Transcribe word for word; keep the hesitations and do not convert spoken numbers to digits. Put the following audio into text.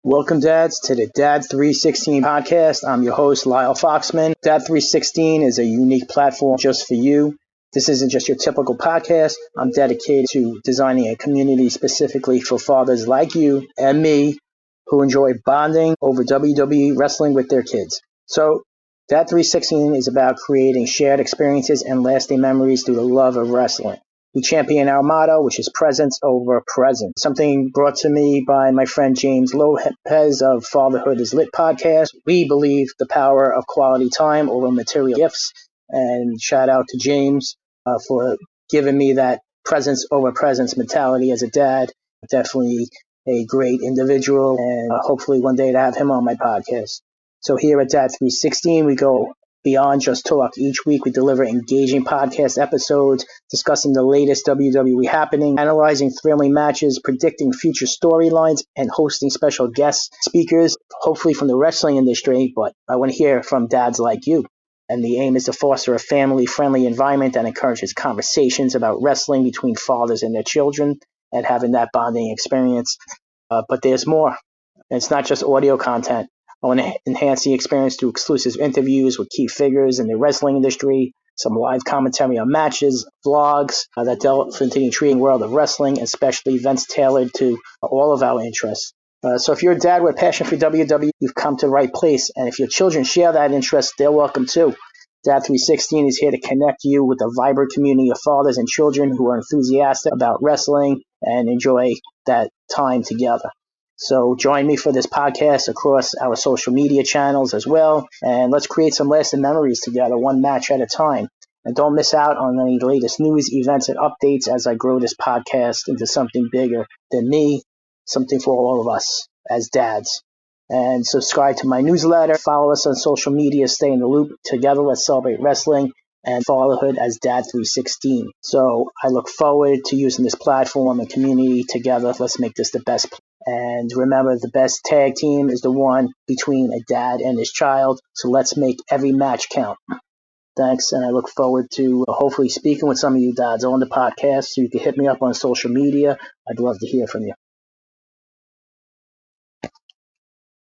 Welcome, dads, to the Dad three sixteen podcast. I'm your host, Lyle Foxman. Dad three sixteen is a unique platform just for you. This isn't just your typical podcast. I'm dedicated to designing a community specifically for fathers like you and me who enjoy bonding over W W E wrestling with their kids. So, Dad three sixteen is about creating shared experiences and lasting memories through the love of wrestling. We champion our motto, which is presence over present. Something brought to me by my friend James Lopez of Fatherhood is Lit podcast. We believe the power of quality time over material gifts. And shout out to James uh, for giving me that presence over presence mentality as a dad. Definitely a great individual, and uh, hopefully one day to have him on my podcast. So here at Dad three sixteen, we go beyond just talk. Each week we deliver engaging podcast episodes discussing the latest W W E happening, analyzing thrilling matches, predicting future storylines, and hosting special guest speakers, hopefully from the wrestling industry, but I want to hear from dads like you. And the aim is to foster a family-friendly environment that encourages conversations about wrestling between fathers and their children and having that bonding experience. Uh, but there's more. It's not just audio content. I want to enhance the experience through exclusive interviews with key figures in the wrestling industry, some live commentary on matches, vlogs uh, that delve into the intriguing world of wrestling, especially events tailored to all of our interests. Uh, so if you're a dad with a passion for W W E, you've come to the right place. And if your children share that interest, they're welcome too. Dad three sixteen is here to connect you with a vibrant community of fathers and children who are enthusiastic about wrestling and enjoy that time together. So join me for this podcast across our social media channels as well. And let's create some lasting memories together, one match at a time. And don't miss out on any latest news, events, and updates as I grow this podcast into something bigger than me, something for all of us as dads. And subscribe to my newsletter. Follow us on social media. Stay in the loop. Together, let's celebrate wrestling and fatherhood as Dad three sixteen. So I look forward to using this platform and community together. Let's make this the best. And remember, the best tag team is the one between a dad and his child. So let's make every match count. Thanks, and I look forward to hopefully speaking with some of you dads on the podcast. So you can hit me up on social media. I'd love to hear from you.